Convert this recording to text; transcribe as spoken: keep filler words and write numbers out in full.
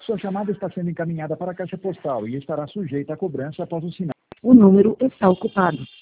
Sua chamada está sendo encaminhada para a caixa postal e estará sujeita a cobrança após o sinal. O número está ocupado.